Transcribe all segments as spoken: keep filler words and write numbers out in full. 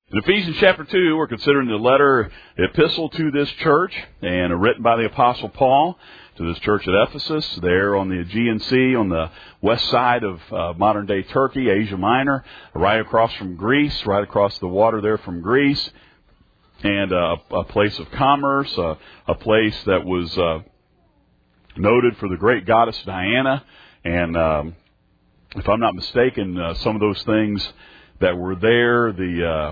In Ephesians chapter two, we're considering the letter epistle to this church, and written by the Apostle Paul to this church at Ephesus, there on the Aegean Sea, on the west side of uh, modern-day Turkey, Asia Minor, right across from Greece, right across the water there from Greece, and uh, a place of commerce, uh, a place that was uh, noted for the great goddess Diana, and um, if I'm not mistaken, uh, some of those things that were there, the... Uh,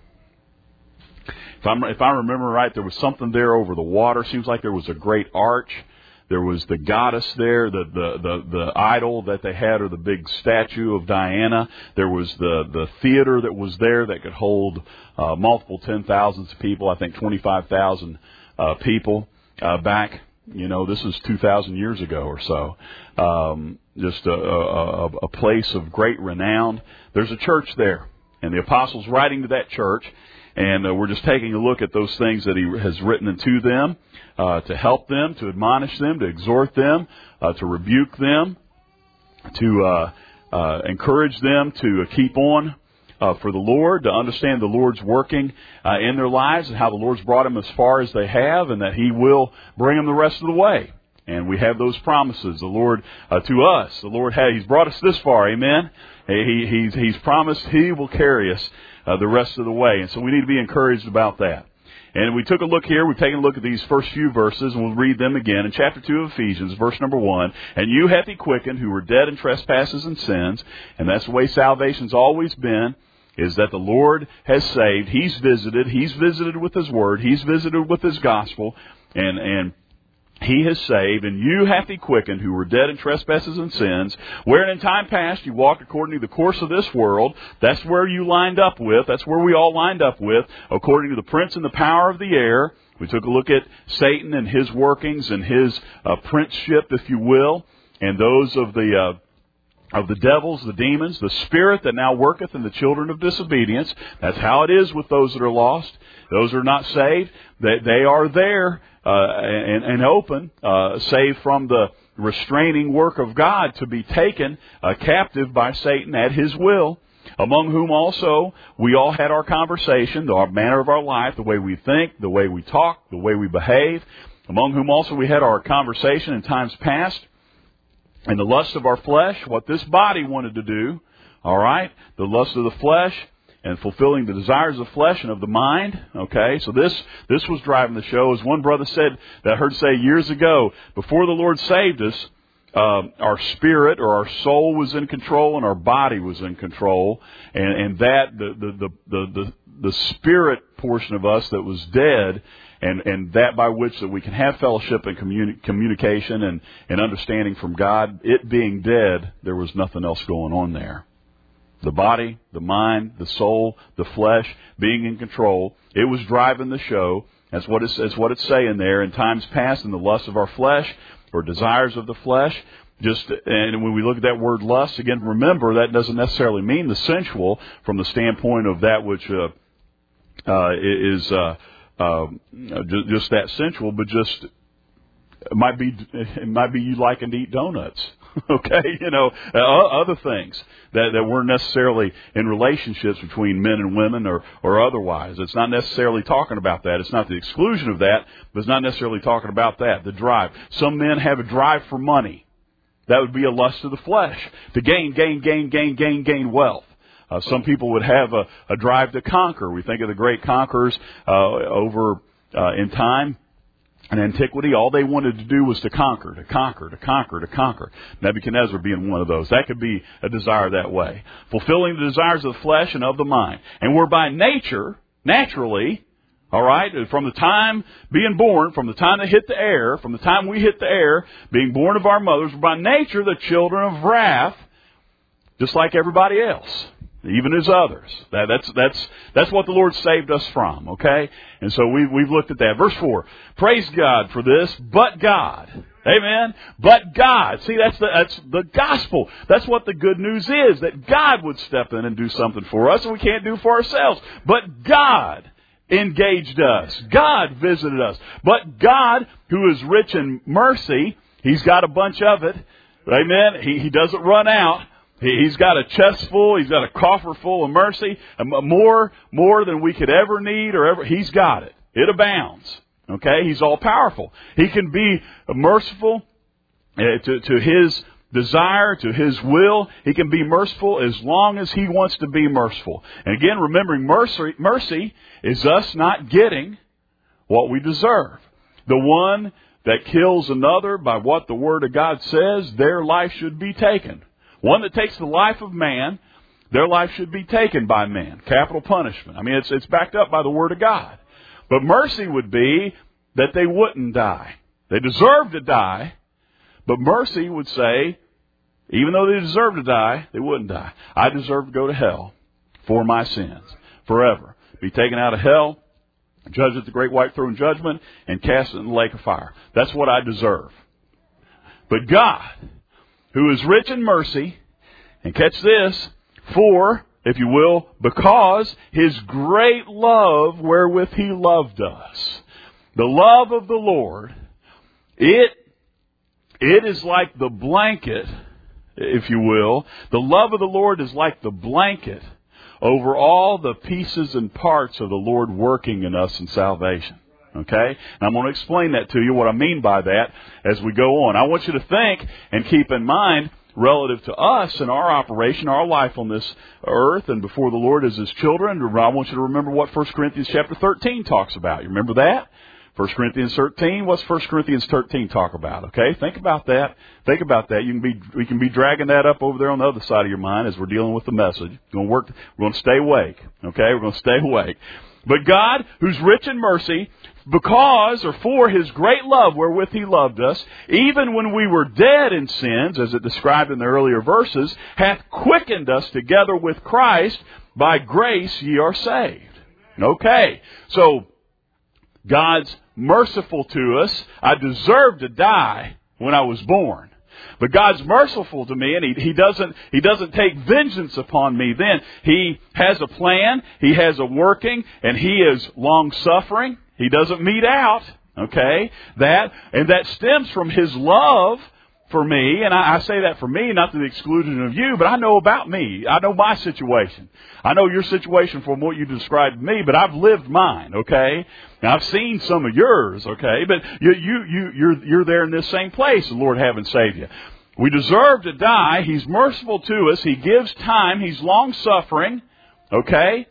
If, I'm, if I remember right, there was something there over the water. Seems like there was a great arch. There was the goddess there, the the the, the idol that they had, or the big statue of Diana. There was the, the theater that was there that could hold uh, multiple ten thousands of people. I think twenty-five thousand uh, people uh, back. You know, this is two thousand years ago or so. Um, just a, a, a place of great renown. There's a church there, and the apostle's writing to that church. And uh, we're just taking a look at those things that he has written to them, uh, to help them, to admonish them, to exhort them, uh, to rebuke them, to uh, uh, encourage them to keep on uh, for the Lord, to understand the Lord's working uh, in their lives and how the Lord's brought them as far as they have, and that He will bring them the rest of the way. And we have those promises. The Lord uh, to us, the Lord has He's brought us this far. Amen. He, he's, he's promised He will carry us Uh, the rest of the way. And so we need to be encouraged about that. And we took a look here. We've taken a look at these first few verses, and we'll read them again. In chapter two of Ephesians, verse number one, "And you hath He quickened who were dead in trespasses and sins." And that's the way salvation's always been, is that the Lord has saved. He's visited. He's visited with His Word. He's visited with His gospel. And, and He has saved, and you hath He quickened who were dead in trespasses and sins, wherein in time past you walked according to the course of this world. That's where you lined up with. That's where we all lined up with, according to the prince and the power of the air. We took a look at Satan and his workings and his uh, princeship, if you will, and those of the uh, of the devils, the demons, the spirit that now worketh in the children of disobedience. That's how it is with those that are lost. Those that are not saved, they, they are there uh, and, and open, uh, save from the restraining work of God to be taken uh, captive by Satan at his will, among whom also we all had our conversation, our manner of our life, the way we think, the way we talk, the way we behave, among whom also we had our conversation in times past, and the lust of our flesh, what this body wanted to do, all right, the lust of the flesh, and fulfilling the desires of the flesh and of the mind. Okay, so this this was driving the show. As one brother said, that I heard say years ago, before the Lord saved us, uh, our spirit or our soul was in control and our body was in control, and, and that the the, the the the the spirit portion of us that was dead, and and that by which that we can have fellowship and communi- communication and and understanding from God, it being dead, there was nothing else going on there. The body, the mind, the soul, the flesh being in control. It was driving the show. That's what it's, that's what it's saying there. In times past, in the lust of our flesh, or desires of the flesh. Just, and when we look at that word lust, again, remember that doesn't necessarily mean the sensual from the standpoint of that which uh, uh, is uh, uh, just that sensual, but just it might be it might be you liking to eat donuts. Okay, you know, uh, other things that, that weren't necessarily in relationships between men and women or, or otherwise. It's not necessarily talking about that. It's not the exclusion of that, but it's not necessarily talking about that, the drive. Some men have a drive for money. That would be a lust of the flesh, to gain, gain, gain, gain, gain, gain wealth. Uh, some people would have a, a drive to conquer. We think of the great conquerors uh, over uh, in time. In antiquity, all they wanted to do was to conquer, to conquer, to conquer, to conquer. Nebuchadnezzar being one of those. That could be a desire that way. Fulfilling the desires of the flesh and of the mind. And we're by nature, naturally, all right, from the time being born, from the time they hit the air, from the time we hit the air, being born of our mothers, we're by nature the children of wrath, just like everybody else. Even as others. That, that's that's that's what the Lord saved us from, okay? And so we, we've looked at that. Verse four, praise God for this, but God. Amen? But God. See, that's the, that's the gospel. That's what the good news is, that God would step in and do something for us that we can't do for ourselves. But God engaged us. God visited us. But God, who is rich in mercy, He's got a bunch of it. Amen? He, he doesn't run out. He's got a chest full. He's got a coffer full of mercy. More, more than we could ever need or ever. He's got it. It abounds. Okay? He's all powerful. He can be merciful to, to His desire, to His will. He can be merciful as long as He wants to be merciful. And again, remembering mercy, mercy is us not getting what we deserve. The one that kills another by what the Word of God says, their life should be taken. One that takes the life of man, their life should be taken by man. Capital punishment. I mean, it's it's backed up by the Word of God. But mercy would be that they wouldn't die. They deserve to die, but mercy would say, even though they deserve to die, they wouldn't die. I deserve to go to hell for my sins forever. Be taken out of hell, judged at the great white throne judgment, and cast in the lake of fire. That's what I deserve. But God, who is rich in mercy, and catch this, for, if you will, because His great love wherewith He loved us. The love of the Lord, it, it is like the blanket, if you will. The love of the Lord is like the blanket over all the pieces and parts of the Lord working in us in salvation. Okay? And I'm going to explain that to you, what I mean by that, as we go on. I want you to think and keep in mind, relative to us and our operation, our life on this earth and before the Lord as His children, I want you to remember what First Corinthians chapter thirteen talks about. You remember that? First Corinthians thirteen, what's First Corinthians thirteen talk about? Okay, think about that. Think about that. You can be, we can be dragging that up over there on the other side of your mind as we're dealing with the message. We're going to work, we're going to stay awake. Okay, we're going to stay awake. But God, who's rich in mercy, because or for His great love wherewith He loved us, even when we were dead in sins, as it described in the earlier verses, hath quickened us together with Christ. By grace ye are saved. Okay, so God's merciful to us. I deserved to die when I was born. But God's merciful to me, and he, he doesn't He doesn't take vengeance upon me then. He has a plan. He has a working, and He is long-suffering. He doesn't mete out, okay, that. And that stems from His love for me. And I, I say that for me, not to the exclusion of you, but I know about me. I know my situation. I know your situation from what you described to me, but I've lived mine, okay? Now, I've seen some of yours, okay? But you, you, you, you're, you're there in this same place, the Lord having saved you. We deserve to die. He's merciful to us. He gives time. He's long-suffering, okay?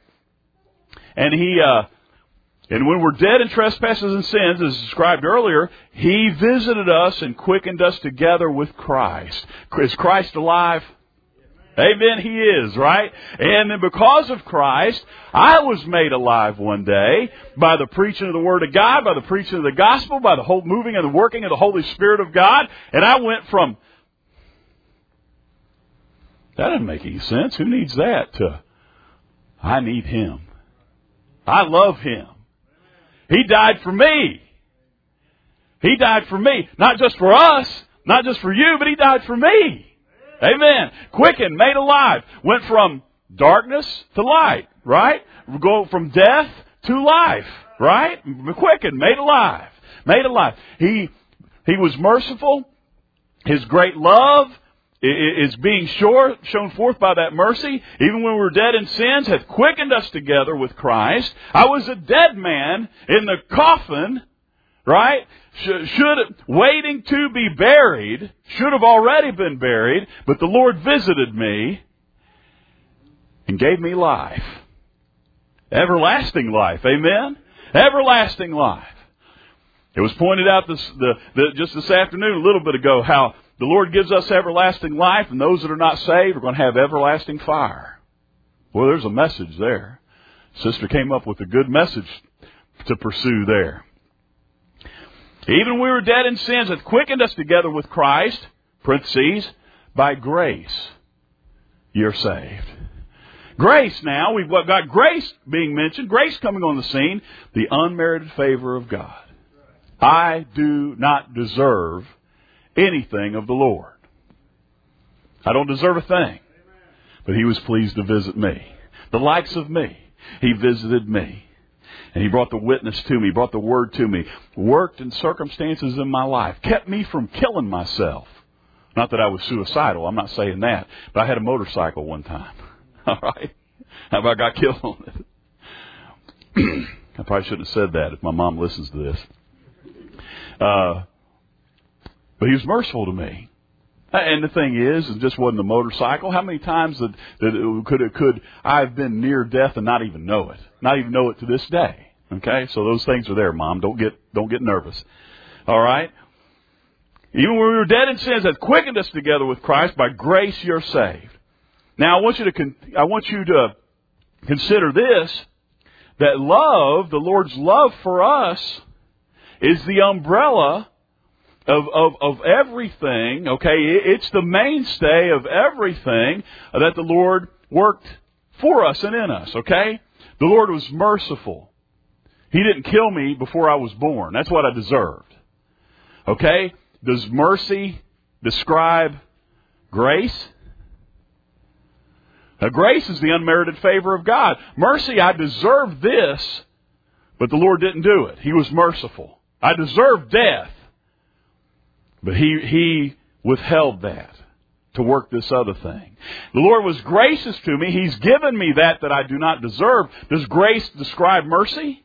And He, uh, and when we're dead in trespasses and sins, as described earlier, He visited us and quickened us together with Christ. Is Christ alive? Amen, He is, right? And then because of Christ, I was made alive one day by the preaching of the Word of God, by the preaching of the gospel, by the whole moving and the working of the Holy Spirit of God. And I went from, that doesn't make any sense. Who needs that? To, I need Him. I love Him. He died for me. He died for me. Not just for us, not just for you, but He died for me. Amen. Quickened, made alive. Went from darkness to light, right? We go from death to life, right? Quickened, made alive. Made alive. He, he was merciful. His great love is being sure, shown forth by that mercy. Even when we were dead in sins, hath quickened us together with Christ. I was a dead man in the coffin, right? Should, should waiting to be buried, should have already been buried, but the Lord visited me and gave me life. Everlasting life. Amen? Everlasting life. It was pointed out this, the, the, just this afternoon, a little bit ago, how the Lord gives us everlasting life, and those that are not saved are going to have everlasting fire. Well, there's a message there. Sister came up with a good message to pursue there. Even when we were dead in sins, hath quickened us together with Christ, parentheses, by grace you're saved. Grace now, we've got grace being mentioned, grace coming on the scene, the unmerited favor of God. I do not deserve anything of the Lord. I don't deserve a thing. But He was pleased to visit me. The likes of me. He visited me. And He brought the witness to me, brought the word to me, worked in circumstances in my life, kept me from killing myself. Not that I was suicidal. I'm not saying that. But I had a motorcycle one time. All right? How about I got killed on it? I probably shouldn't have said that if my mom listens to this. Uh, but he was merciful to me. And the thing is, it just wasn't a motorcycle. How many times that, that it could it could I have been near death and not even know it, not even know it to this day? Okay, so those things are there, Mom. Don't get don't get nervous. All right. Even when we were dead in sins, hath quickened us together with Christ. By grace you're saved. Now I want you to con- I want you to consider this: that love, the Lord's love for us, is the umbrella Of, of, of everything, okay? It's the mainstay of everything that the Lord worked for us and in us, okay? The Lord was merciful. He didn't kill me before I was born. That's what I deserved. Okay? Does mercy describe grace? Now, grace is the unmerited favor of God. Mercy, I deserved this, but the Lord didn't do it. He was merciful. I deserved death. But he, he withheld that to work this other thing. The Lord was gracious to me. He's given me that that I do not deserve. Does grace describe mercy?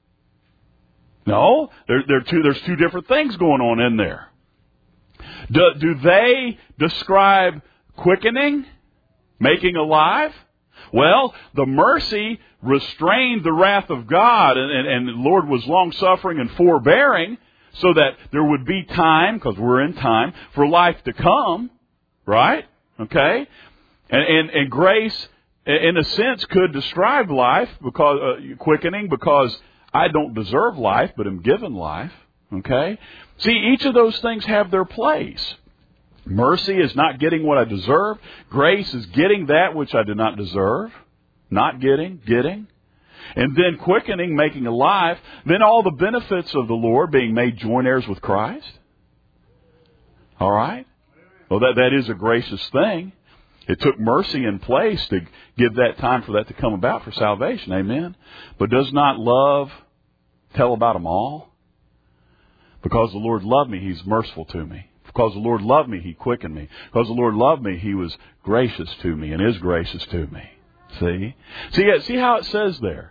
No. There, there are two, there's two different things going on in there. Do, do they describe quickening? Making alive? Well, the mercy restrained the wrath of God, and, and, and the Lord was long-suffering and forbearing, so that there would be time, because we're in time, for life to come, right? Okay? And, and, and grace, in a sense, could describe life, because uh, quickening, because I don't deserve life, but am given life. Okay? See, each of those things have their place. Mercy is not getting what I deserve. Grace is getting that which I did not deserve. Not getting, getting. And then quickening, making alive. Then all the benefits of the Lord, being made joint heirs with Christ. All right? Well, that, that is a gracious thing. It took mercy in place to give that time for that to come about for salvation. Amen? But does not love tell about them all? Because the Lord loved me, He's merciful to me. Because the Lord loved me, He quickened me. Because the Lord loved me, He was gracious to me and is gracious to me. See? See, see how it says there?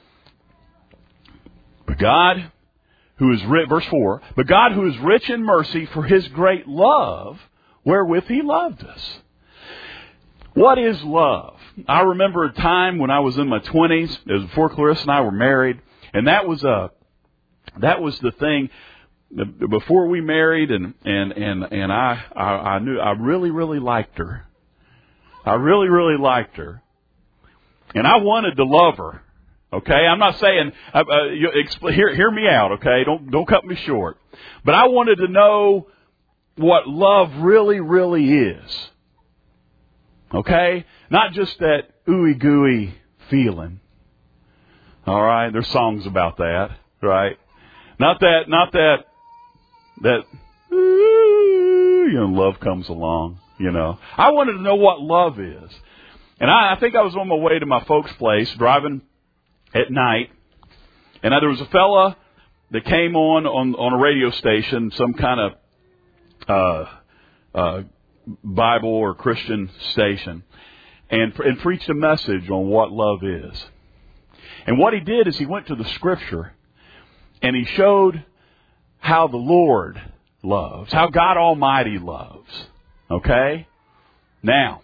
But God, who is rich, verse four, but God who is rich in mercy for His great love, wherewith He loved us. What is love? I remember a time when I was in my twenties, it was before Clarissa and I were married, and that was a, that was the thing, before we married, and, and, and, and I, I, I knew, I really, really liked her. I really, really liked her. And I wanted to love her. Okay, I'm not saying, uh, uh, you, expl- hear, hear me out, okay? Don't, don't cut me short. But I wanted to know what love really, really is. Okay? Not just that ooey gooey feeling. Alright, there's songs about that, right? Not that, not that, that, you know, love comes along, you know. I wanted to know what love is. And I, I think I was on my way to my folks' place, driving at night, and there was a fella that came on, on on a radio station, some kind of uh, uh, Bible or Christian station, and, and preached a message on what love is. And what he did is he went to the Scripture, and he showed how the Lord loves, how God Almighty loves. Okay? Now,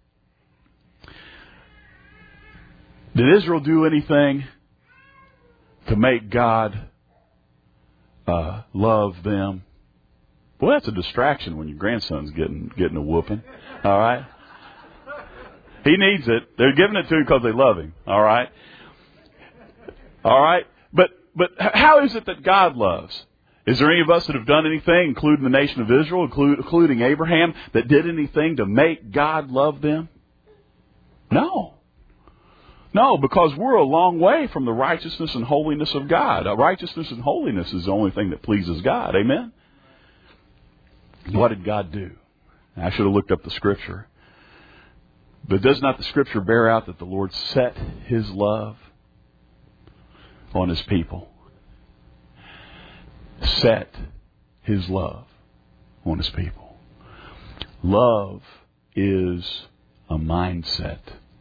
did Israel do anything to make God uh, love them? Boy, that's a distraction when your grandson's getting getting a whooping. All right? He needs it. They're giving it to him because they love him. All right? All right? But but how is it that God loves? Is there any of us that have done anything, including the nation of Israel, including Abraham, that did anything to make God love them? No. No, because we're a long way from the righteousness and holiness of God. Righteousness and holiness is the only thing that pleases God. Amen? What did God do? I should have looked up the Scripture. But does not the Scripture bear out that the Lord set His love on His people? Set His love on His people. Love is a mindset.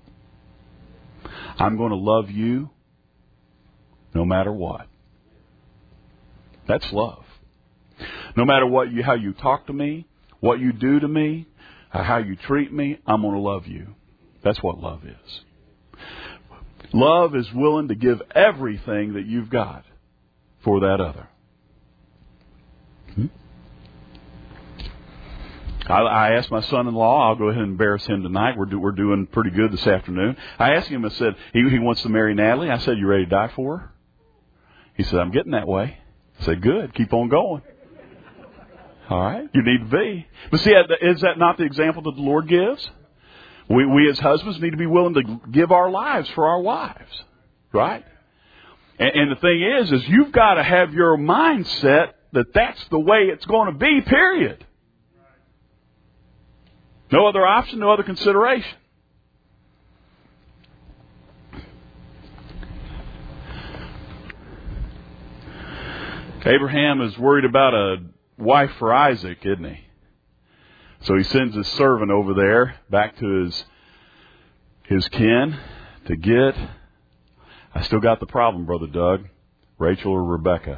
I'm going to love you no matter what. That's love. No matter what you, how you talk to me, what you do to me, how you treat me, I'm going to love you. That's what love is. Love is willing to give everything that you've got for that other. Hmm? I, I asked my son-in-law, I'll go ahead and embarrass him tonight. We're, do, we're doing pretty good this afternoon. I asked him, I said, he, he wants to marry Natalie. I said, you ready to die for her? He said, I'm getting that way. I said, good. Keep on going. All right. You need to be. But see, is that not the example that the Lord gives? We, we as husbands need to be willing to give our lives for our wives. Right? And, and the thing is, is you've got to have your mindset that that's the way it's going to be, period. No other option, no other consideration. Abraham is worried about a wife for Isaac, isn't he? So he sends his servant over there back to his his kin to get. I still got the problem, Brother Doug. Rachel or Rebecca?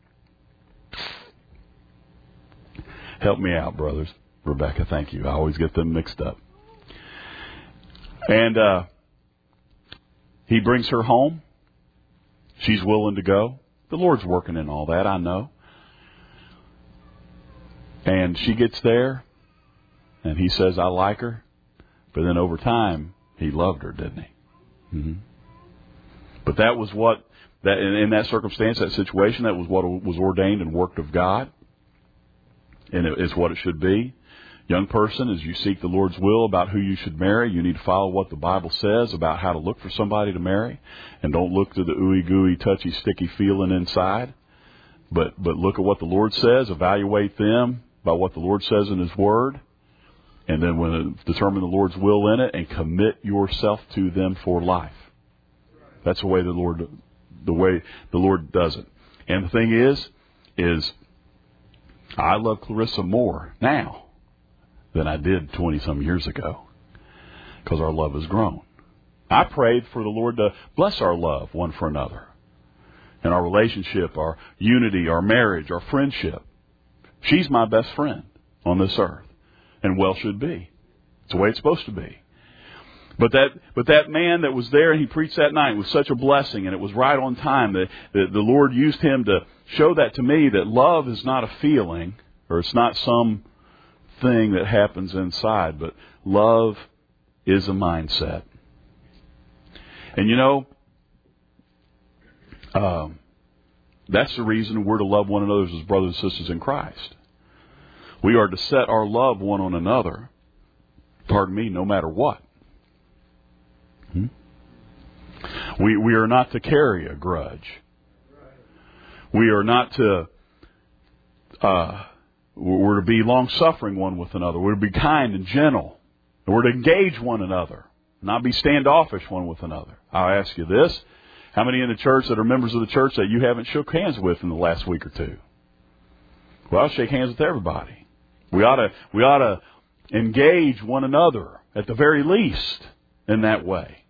Help me out, brothers. Rebecca, thank you. I always get them mixed up. And uh, he brings her home. She's willing to go. The Lord's working in all that, I know. And she gets there, and he says, I like her. But then over time, he loved her, didn't he? Mm-hmm. But that was what, that in, in that circumstance, that situation, that was what was ordained and worked of God. And it is what it should be. Young person, as you seek the Lord's will about who you should marry, you need to follow what the Bible says about how to look for somebody to marry. And don't look to the ooey gooey, touchy, sticky feeling inside. But but look at what the Lord says. Evaluate them by what the Lord says in His Word. And then when determine the Lord's will in it and commit yourself to them for life. That's the way the Lord the way the Lord does it. And the thing is, is I love Clarissa more now than I did twenty-some years ago, because our love has grown. I prayed for the Lord to bless our love one for another, and our relationship, our unity, our marriage, our friendship. She's my best friend on this earth, and well should be. It's the way it's supposed to be. But that, but that man that was there and he preached that night was such a blessing, and it was right on time that, that the Lord used him to show that to me, that love is not a feeling, or it's not some thing that happens inside, but love is a mindset. And you know, um, that's the reason we're to love one another as brothers and sisters in Christ. We are to set our love one on another, pardon me, no matter what. Hmm? We we are not to carry a grudge. We are not to uh, we're to be long-suffering one with another. We're to be kind and gentle. And we're to engage one another, not be standoffish one with another. I'll ask you this. How many in the church that are members of the church that you haven't shook hands with in the last week or two? Well, I'll shake hands with everybody. We ought to, we ought to engage one another at the very least in that way.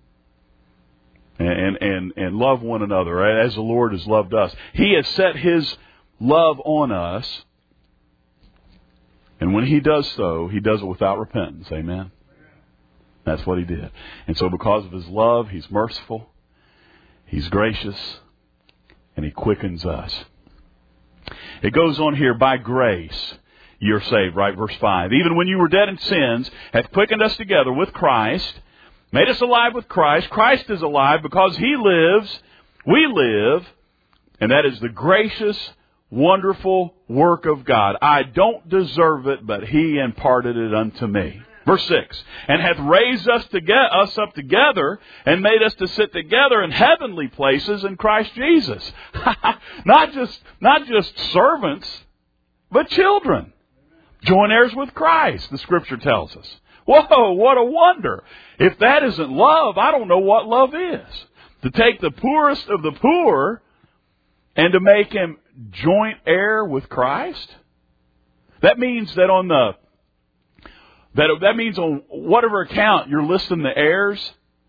And, and, and love one another as the Lord has loved us. He has set His love on us. And when He does so, He does it without repentance. Amen? That's what He did. And so because of His love, He's merciful, He's gracious, and He quickens us. It goes on here, by grace you're saved, right? Verse five. Even when you were dead in sins, hath quickened us together with Christ, made us alive with Christ. Christ is alive because He lives, we live, and that is the gracious, wonderful work of God. I don't deserve it, but He imparted it unto me. Verse six. And hath raised us to get us up together and made us to sit together in heavenly places in Christ Jesus. not just, not just servants, but children. Joint heirs with Christ, the Scripture tells us. Whoa, what a wonder. If that isn't love, I don't know what love is. To take the poorest of the poor and to make him joint heir with Christ? That means that on the That, that means on whatever account you're listing the heirs,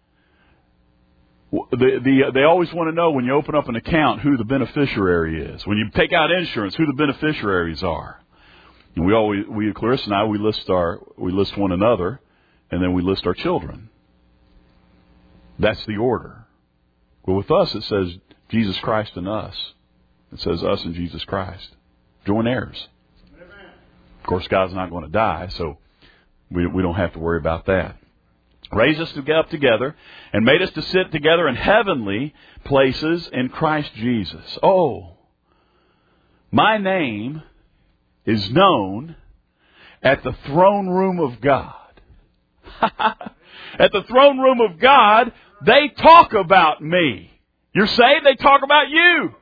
the, the, they always want to know when you open up an account who the beneficiary is. When you take out insurance, who the beneficiaries are. And we always, we, Clarissa and I, we list our, we list one another, and then we list our children. That's the order. Well, with us, it says Jesus Christ and us. It says us and Jesus Christ. Joint heirs. Amen. Of course, God's not going to die, so we, we don't have to worry about that. Raised us to get up together and made us to sit together in heavenly places in Christ Jesus. Oh, my name is known at the throne room of God. At the throne room of God, they talk about me. You're saved, they talk about you.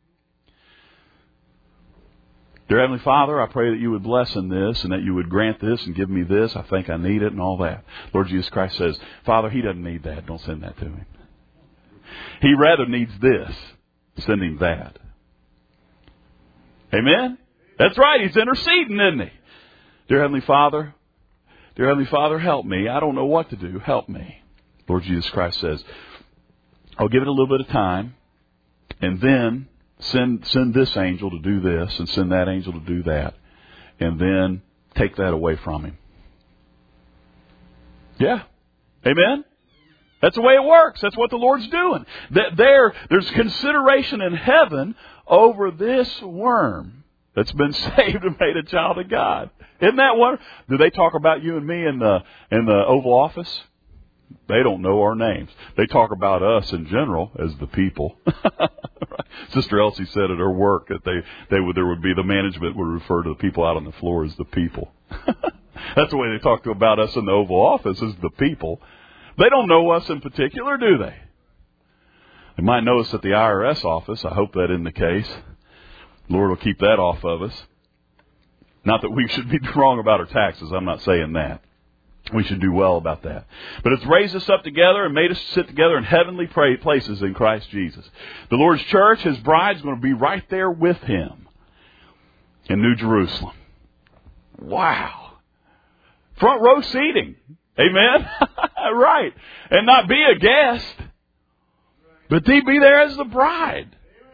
Dear Heavenly Father, I pray that you would bless in this and that you would grant this and give me this. I think I need it and all that. Lord Jesus Christ says, Father, he doesn't need that. Don't send that to him. He rather needs this. Send him that. Amen? That's right. He's interceding, isn't he? Dear Heavenly Father, Dear Heavenly Father, help me. I don't know what to do. Help me. Lord Jesus Christ says, I'll give it a little bit of time, and then send send this angel to do this, and send that angel to do that, and then take that away from him. Yeah. Amen? That's the way it works. That's what the Lord's doing. That there, there's consideration in heaven over this worm that's been saved and made a child of God. Isn't that wonderful? Do they talk about you and me in the in the Oval Office? They don't know our names. They talk about us in general as the people. Sister Elsie said at her work that they, they would there would be the management would refer to the people out on the floor as the people. That's the way they talk to about us in the Oval Office, is the people. They don't know us in particular, do they? They might know us at the I R S office. I hope that isn't the case. Lord will keep that off of us. Not that we should be wrong about our taxes. I'm not saying that. We should do well about that. But it's raised us up together and made us sit together in heavenly places in Christ Jesus. The Lord's church, his bride, is going to be right there with him in New Jerusalem. Wow. Front row seating. Amen? Right. And not be a guest, but to be there as the bride.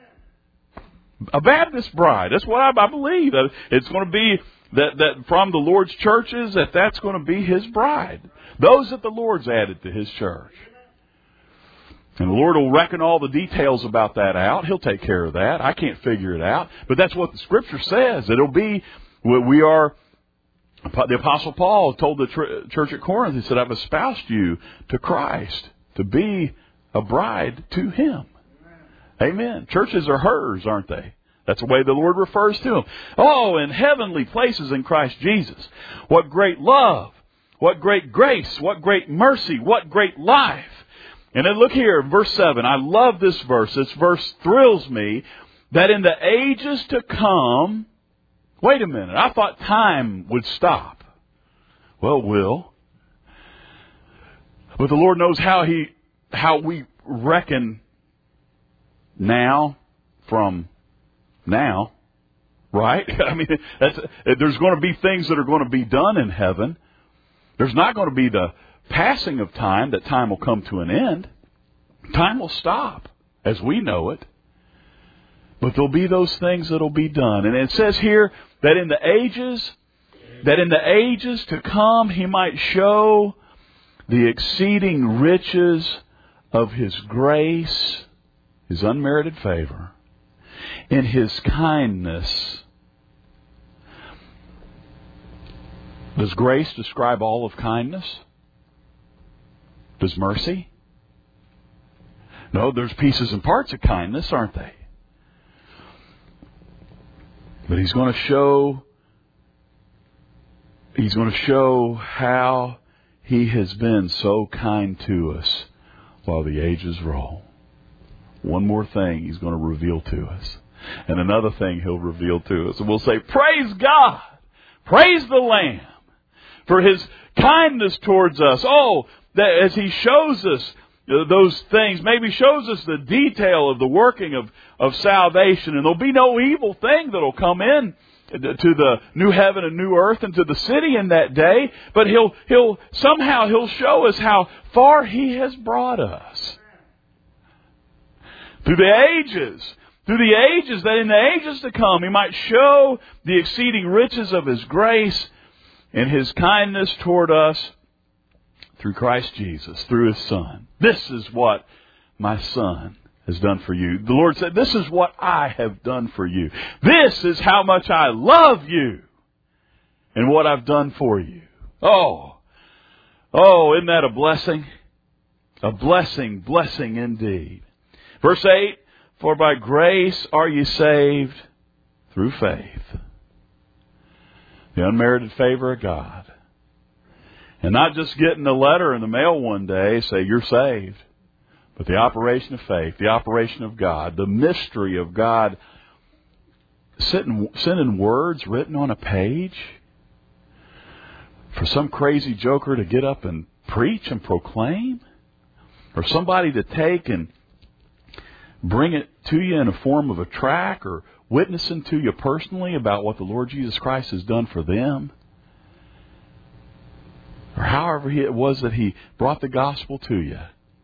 A Baptist bride. That's what I, I believe. That it's going to be that, that from the Lord's churches, that that's going to be his bride. Those that the Lord's added to his church. And the Lord will reckon all the details about that out. He'll take care of that. I can't figure it out. But that's what the Scripture says. It'll be, we are, the Apostle Paul told the church at Corinth, he said, I've espoused you to Christ to be a bride to him. Amen. Churches are hers, aren't they? That's the way the Lord refers to them. Oh, in heavenly places in Christ Jesus. What great love. What great grace. What great mercy. What great life. And then look here, verse seven. I love this verse. This verse thrills me. That in the ages to come... Wait a minute. I thought time would stop. Well, it will. But the Lord knows how He, how we reckon now from now, right? I mean, that's, there's going to be things that are going to be done in heaven. There's not going to be the passing of time, that time will come to an end. Time will stop as we know it. But there'll be those things that'll be done. And it says here that in the ages, that in the ages to come, He might show the exceeding riches of His grace, His unmerited favor, in His kindness. Does grace describe all of kindness? Does mercy? No, there's pieces and parts of kindness, aren't they? But He's going to show, He's going to show how He has been so kind to us while the ages roll. One more thing He's going to reveal to us. And another thing He'll reveal to us. And we'll say, praise God! Praise the Lamb for His kindness towards us. Oh, that as He shows us those things, maybe shows us the detail of the working of, of salvation. And there'll be no evil thing that'll come in to the new heaven and new earth and to the city in that day. But he'll, he'll, somehow he'll show us how far He has brought us. Through the ages. Through the ages, that in the ages to come He might show the exceeding riches of His grace and His kindness toward us through Christ Jesus, through His Son. This is what my Son has done for you. The Lord said, this is what I have done for you. This is how much I love you and what I've done for you. Oh, oh, isn't that a blessing? A blessing, blessing indeed. Verse eight, for by grace are ye saved through faith. The unmerited favor of God. And not just getting a letter in the mail one day, say you're saved. But the operation of faith, the operation of God, the mystery of God sitting, sending words written on a page for some crazy joker to get up and preach and proclaim, or somebody to take and bring it to you in a form of a tract or witnessing to you personally about what the Lord Jesus Christ has done for them, or however it was that He brought the gospel to you.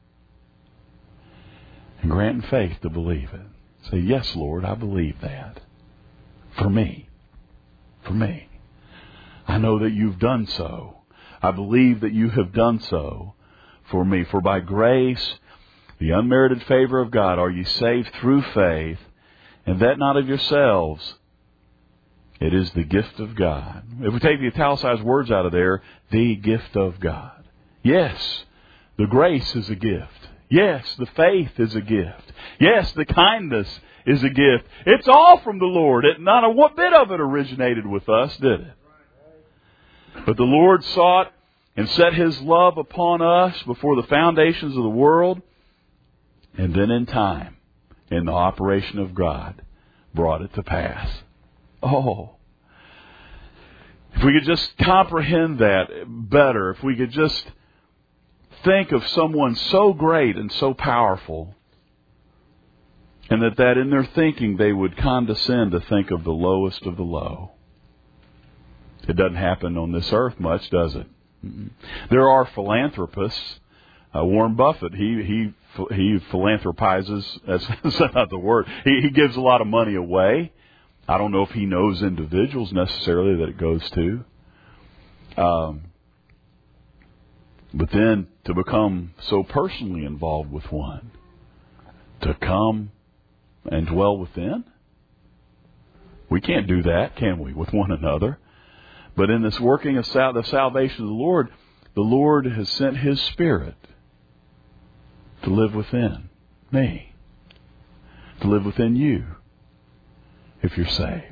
And granting faith to believe it. Say, yes, Lord, I believe that. For me. For me. I know that you've done so. I believe that you have done so for me. For by grace, the unmerited favor of God, are ye saved through faith, and that not of yourselves. It is the gift of God. If we take the italicized words out of there, the gift of God. Yes, the grace is a gift. Yes, the faith is a gift. Yes, the kindness is a gift. It's all from the Lord. It, not a what bit of it originated with us, did it? But the Lord sought and set His love upon us before the foundations of the world, and then in time, in the operation of God, brought it to pass. Oh, if we could just comprehend that better, if we could just think of someone so great and so powerful, and that, that in their thinking they would condescend to think of the lowest of the low. It doesn't happen on this earth much, does it? Mm-mm. There are philanthropists. Uh, Warren Buffett, he he he philanthropizes. That's, that's not the word. He, he gives a lot of money away. I don't know if he knows individuals necessarily that it goes to. Um, but then to become so personally involved with one, to come and dwell within, we can't do that, can we, with one another? But in this working of sal- the salvation of the Lord, the Lord has sent His Spirit to live within me, to live within you, if you're saved.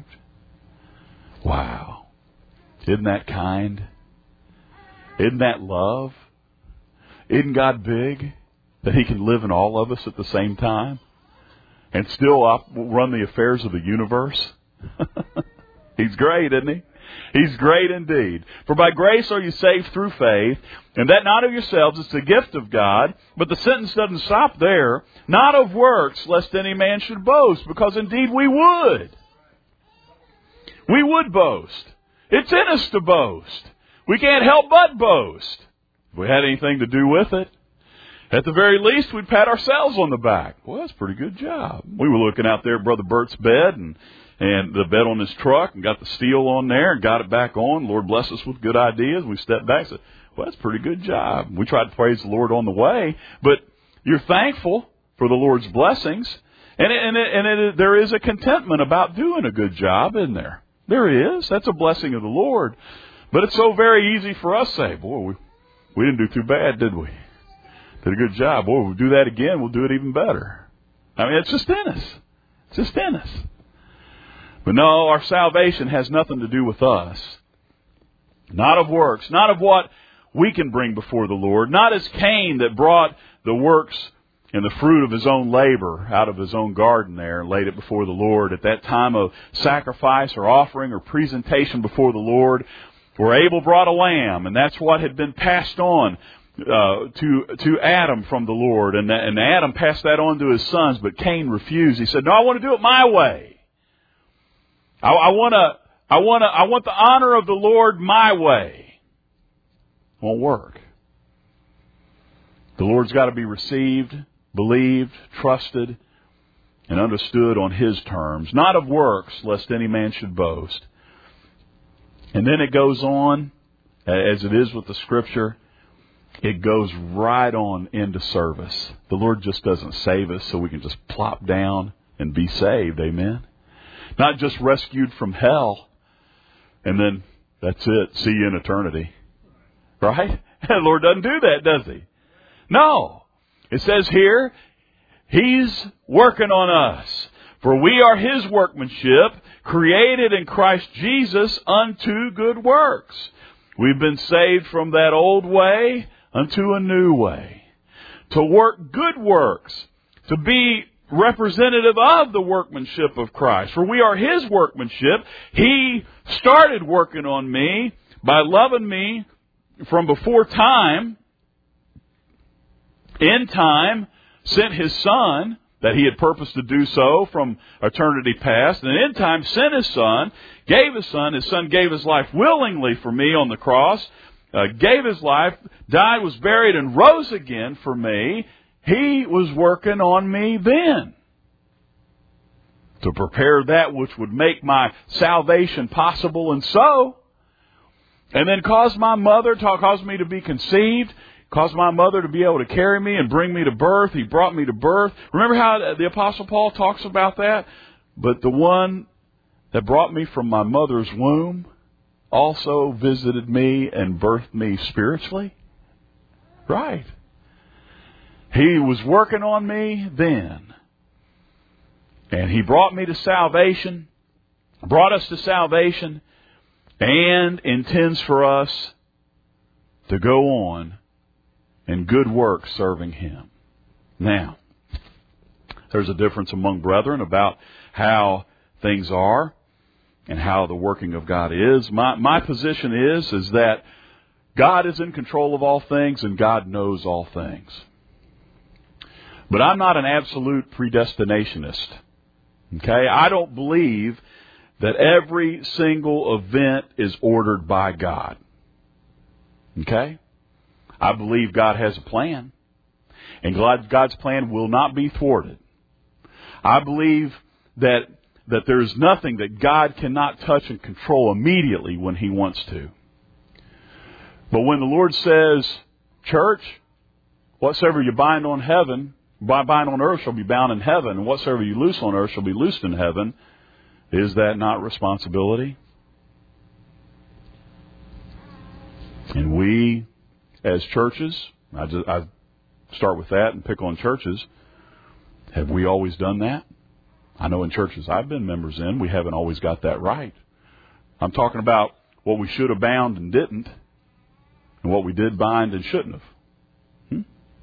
Wow. Isn't that kind? Isn't that love? Isn't God big that He can live in all of us at the same time and still run the affairs of the universe? He's great, isn't He? He's great indeed. For by grace are you saved through faith, and that not of yourselves, it's the gift of God. But the sentence doesn't stop there. Not of works, lest any man should boast, because indeed we would. We would boast. It's in us to boast. We can't help but boast. If we had anything to do with it, at the very least, we'd pat ourselves on the back. Well, that's a pretty good job. We were looking out there at Brother Bert's bed and and the bed on his truck and got the steel on there and got it back on. Lord bless us with good ideas. We stepped back and said, well, that's a pretty good job. We tried to praise the Lord on the way, but you're thankful for the Lord's blessings. And, it, and, it, and it, there is a contentment about doing a good job, isn't there? There is. That's a blessing of the Lord. But it's so very easy for us to say, boy, we, we didn't do too bad, did we? Did a good job. Boy, we'll do that again. We'll do it even better. I mean, it's just in us. It's just in us. But no, our salvation has nothing to do with us. Not of works. Not of what we can bring before the Lord. Not as Cain that brought the works and the fruit of his own labor out of his own garden there and laid it before the Lord at that time of sacrifice or offering or presentation before the Lord. Where Abel brought a lamb, and that's what had been passed on uh, to to Adam from the Lord. And, and Adam passed that on to his sons, but Cain refused. He said, no, I want to do it my way. I, I want to I want to, I want the honor of the Lord my way. Won't work. The Lord's got to be received, believed, trusted, and understood on His terms, not of works, lest any man should boast. And then it goes on, as it is with the Scripture, it goes right on into service. The Lord just doesn't save us so we can just plop down and be saved, amen? Not just rescued from hell, and then that's it, see you in eternity. Right? The Lord doesn't do that, does He? No. It says here, He's working on us. For we are His workmanship, created in Christ Jesus unto good works. We've been saved from that old way unto a new way. To work good works. To be representative of the workmanship of Christ. For we are His workmanship. He started working on me by loving me from before time. In time, sent His Son, that He had purposed to do so from eternity past. And in time, sent His Son, gave His Son. His Son gave His life willingly for me on the cross. Uh, gave His life, died, was buried, and rose again for me. He was working on me then to prepare that which would make my salvation possible, and so, and then cause my mother, to, cause me to be conceived, cause my mother to be able to carry me and bring me to birth. He brought me to birth. Remember how the Apostle Paul talks about that? But the one that brought me from my mother's womb also visited me and birthed me spiritually. Right. He was working on me then. And He brought me to salvation, brought us to salvation, and intends for us to go on in good works serving Him. Now, there's a difference among brethren about how things are and how the working of God is. My, my position is, is that God is in control of all things and God knows all things. But I'm not an absolute predestinationist. Okay? I don't believe that every single event is ordered by God. Okay? I believe God has a plan. And God's plan will not be thwarted. I believe that, that there's nothing that God cannot touch and control immediately when He wants to. But when the Lord says, church, whatsoever you bind on heaven, bind on earth shall be bound in heaven, and whatsoever you loose on earth shall be loosed in heaven, is that not responsibility? And we, as churches, I, just, I start with that and pick on churches, have we always done that? I know in churches I've been members in, we haven't always got that right. I'm talking about what we should have bound and didn't, and what we did bind and shouldn't have. Hmm?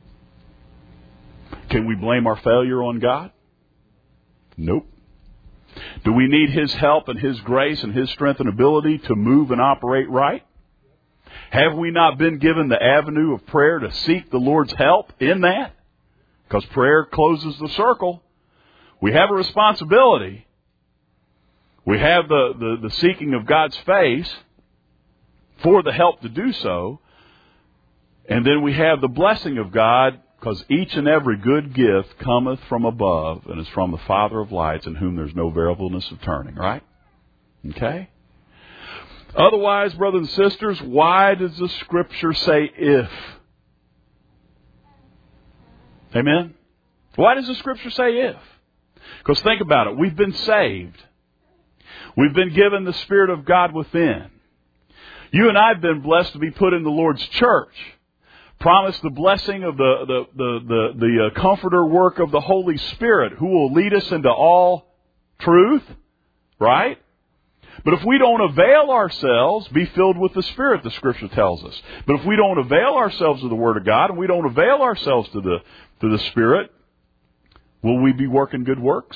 Can we blame our failure on God? Nope. Do we need His help and His grace and His strength and ability to move and operate right? Have we not been given the avenue of prayer to seek the Lord's help in that? Because prayer closes the circle. We have a responsibility. We have the, the, the seeking of God's face for the help to do so. And then we have the blessing of God, because each and every good gift cometh from above and is from the Father of lights, in whom there's no variableness of turning, right? Okay? Otherwise, brothers and sisters, why does the Scripture say if? Amen? Why does the Scripture say if? Because think about it. We've been saved. We've been given the Spirit of God within. You and I have been blessed to be put in the Lord's church. Promised the blessing of the, the, the, the, the uh, comforter work of the Holy Spirit, who will lead us into all truth, right? But if we don't avail ourselves, be filled with the Spirit, the Scripture tells us. But if we don't avail ourselves of the Word of God, and we don't avail ourselves to the, to the Spirit, will we be working good works?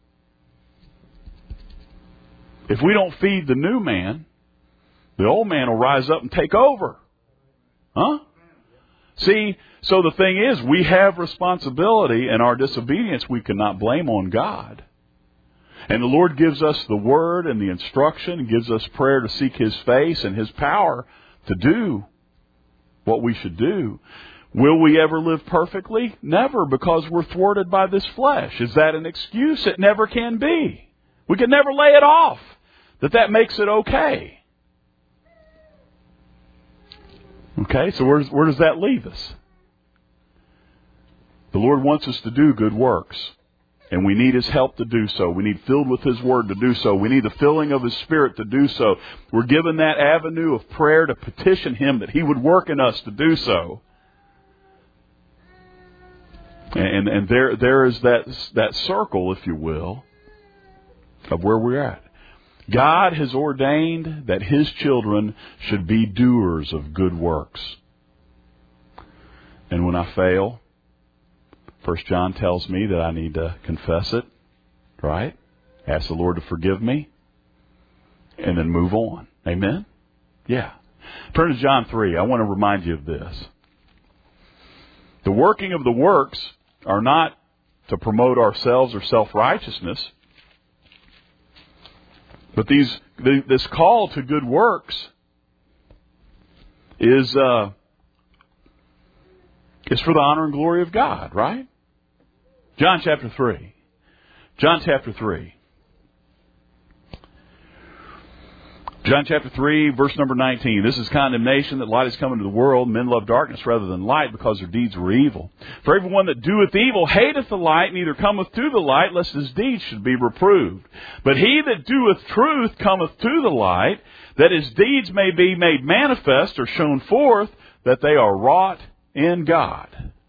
If we don't feed the new man, the old man will rise up and take over. Huh? See, so the thing is, we have responsibility, and our disobedience we cannot blame on God. And the Lord gives us the word and the instruction, and gives us prayer to seek His face and His power to do what we should do. Will we ever live perfectly? Never, because we're thwarted by this flesh. Is that an excuse? It never can be. We can never lay it off, that that makes it okay. Okay, so where, where does that leave us? The Lord wants us to do good works, and we need His help to do so. We need filled with His Word to do so. We need the filling of His Spirit to do so. We're given that avenue of prayer to petition Him that He would work in us to do so. And, and there, there is that, that circle, if you will, of where we're at. God has ordained that His children should be doers of good works. And when I fail, First John tells me that I need to confess it, right? Ask the Lord to forgive me, and then move on. Amen? Yeah. Turn to John three. I want to remind you of this. The working of the works are not to promote ourselves or self-righteousness, but these this call to good works is uh, is for the honor and glory of God, right? John chapter three. John chapter three. John chapter three, verse number nineteen. This is condemnation, that light has come into the world. Men love darkness rather than light, because their deeds were evil. For everyone that doeth evil hateth the light, neither cometh to the light, lest his deeds should be reproved. But he that doeth truth cometh to the light, that his deeds may be made manifest, or shown forth, that they are wrought in God.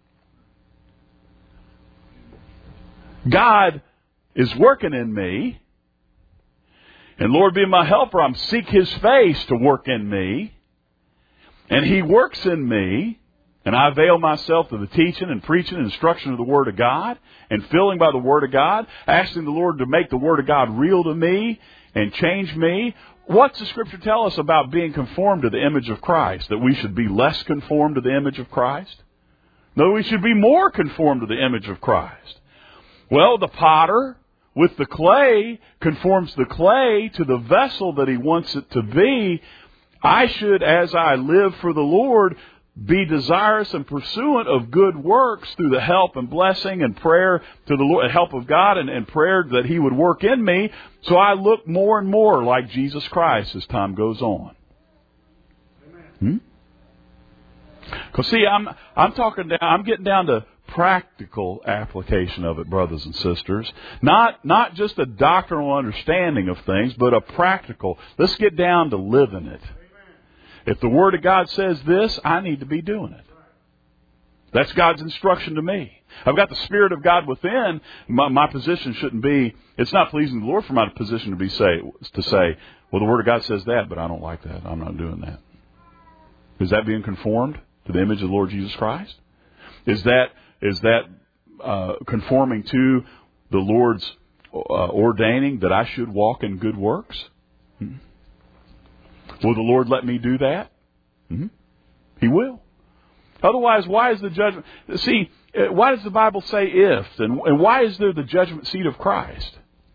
God is working in me. And Lord, be my helper. I'm seek His face to work in me. And He works in me. And I avail myself to the teaching and preaching and instruction of the Word of God. And filling by the Word of God. Asking the Lord to make the Word of God real to me. And change me. What's the Scripture tell us about being conformed to the image of Christ? That we should be less conformed to the image of Christ? No, we should be more conformed to the image of Christ. Well, the potter with the clay conforms the clay to the vessel that he wants it to be. I should, as I live for the Lord, be desirous and pursuant of good works through the help and blessing and prayer to the Lord, help of God and, and prayer that He would work in me, so I look more and more like Jesus Christ as time goes on. Hmm? Because see, I'm I'm talking down, I'm getting down to practical application of it, brothers and sisters. Not not just a doctrinal understanding of things, but a practical. Let's get down to living it. If the Word of God says this, I need to be doing it. That's God's instruction to me. I've got the Spirit of God within. My, my position shouldn't be, it's not pleasing to the Lord for my position to be say to say, well, the Word of God says that, but I don't like that. I'm not doing that. Is that being conformed to the image of the Lord Jesus Christ? Is that Is that uh, conforming to the Lord's uh, ordaining that I should walk in good works? Mm-hmm. Will the Lord let me do that? Mm-hmm. He will. Otherwise, why is the judgment... See, why does the Bible say if? And, and why is there the judgment seat of Christ?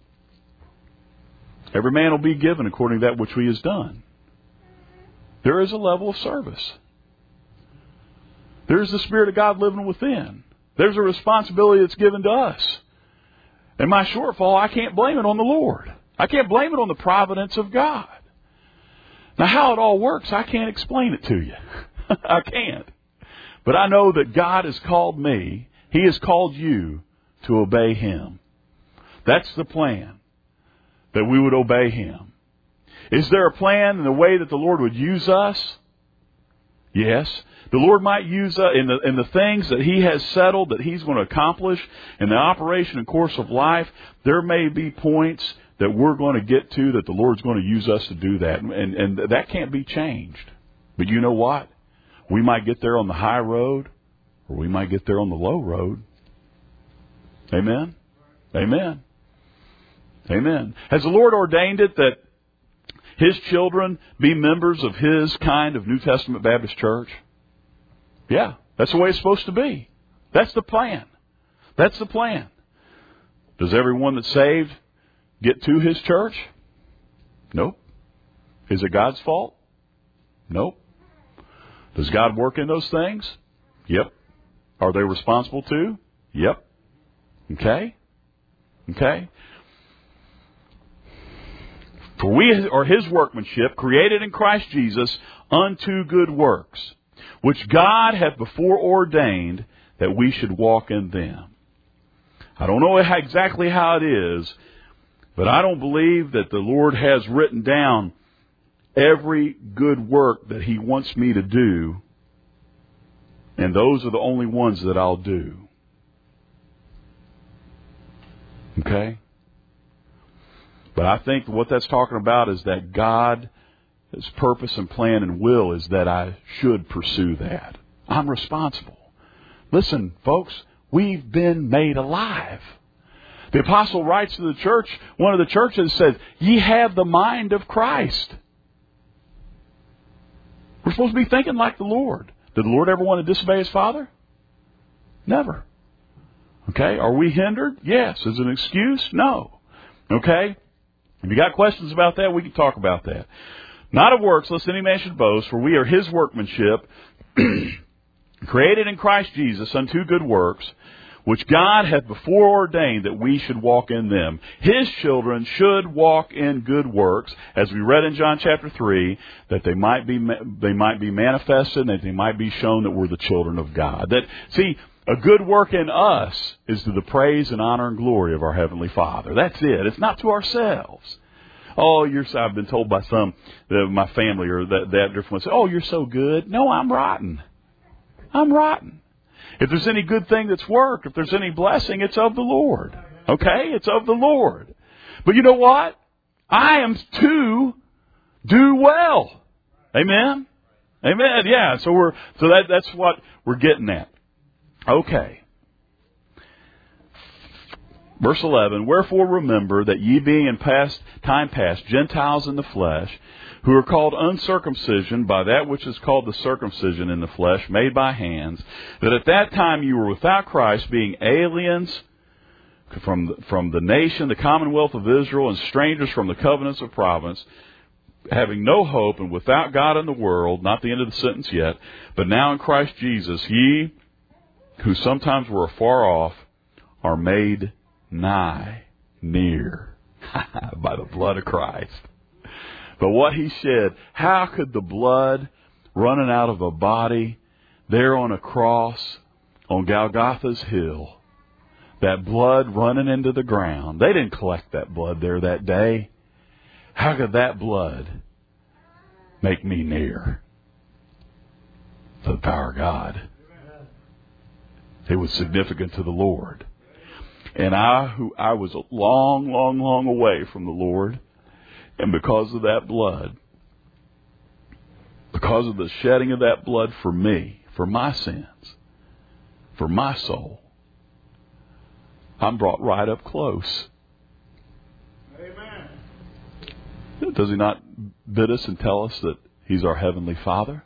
Every man will be given according to that which he has done. There is a level of service. There is the Spirit of God living within. There's a responsibility that's given to us. And my shortfall, I can't blame it on the Lord. I can't blame it on the providence of God. Now, how it all works, I can't explain it to you. I can't. But I know that God has called me, He has called you to obey Him. That's the plan, that we would obey Him. Is there a plan in the way that the Lord would use us? Yes. The Lord might use uh, in the in the things that He has settled, that He's going to accomplish in the operation and course of life. There may be points that we're going to get to that the Lord's going to use us to do that. And, and that can't be changed. But you know what? We might get there on the high road, or we might get there on the low road. Amen? Amen. Amen. Has the Lord ordained it that His children be members of His kind of New Testament Baptist church? Yeah, that's the way it's supposed to be. That's the plan. That's the plan. Does everyone that's saved get to His church? Nope. Is it God's fault? Nope. Does God work in those things? Yep. Are they responsible too? Yep. Okay? Okay? For we are His workmanship, created in Christ Jesus unto good works, which God hath before ordained that we should walk in them. I don't know how, exactly how it is, but I don't believe that the Lord has written down every good work that He wants me to do, and those are the only ones that I'll do. Okay? But I think what that's talking about is that God, His purpose and plan and will is that I should pursue that. I'm responsible. Listen, folks, we've been made alive. The apostle writes to the church, one of the churches says, ye have the mind of Christ. We're supposed to be thinking like the Lord. Did the Lord ever want to disobey His Father? Never. Okay, are we hindered? Yes. Is it an excuse? No. Okay? If you got questions about that, we can talk about that. Not of works, lest any man should boast, for we are His workmanship, created in Christ Jesus unto good works, which God hath before ordained that we should walk in them. His children should walk in good works, as we read in John chapter three, that they might be they might be manifested, and that they might be shown that we're the children of God. That see, a good work in us is to the praise and honor and glory of our Heavenly Father. That's it. It's not to ourselves. Oh, you're. I've been told by some of my family or that that different ones. Oh, you're so good. No, I'm rotten. I'm rotten. If there's any good thing that's worked, if there's any blessing, it's of the Lord. Okay? It's of the Lord. But you know what? I am to do well. Amen? Amen. Yeah. So we're so that that's what we're getting at. Okay. Verse eleven, wherefore remember that ye being in past time past Gentiles in the flesh, who are called uncircumcision by that which is called the circumcision in the flesh, made by hands, that at that time you were without Christ, being aliens from the, from the nation, the commonwealth of Israel, and strangers from the covenants of promise, having no hope and without God in the world, not the end of the sentence yet, but now in Christ Jesus, ye who sometimes were afar off are made nigh, near, by the blood of Christ. But what He shed, how could the blood running out of a body there on a cross on Golgotha's hill, that blood running into the ground, they didn't collect that blood there that day. How could that blood make me near to the power of God? It was significant to the Lord. And I, who I was a long, long, long away from the Lord, and because of that blood, because of the shedding of that blood for me, for my sins, for my soul, I'm brought right up close. Amen. Does He not bid us and tell us that He's our Heavenly Father?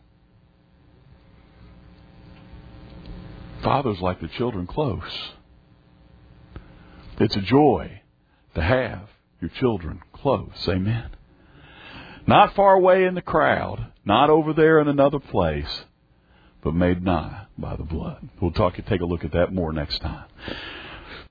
Fathers like the children close. It's a joy to have your children close. Amen. Not far away in the crowd, not over there in another place, but made nigh by the blood. We'll talk. Take a look at that more next time.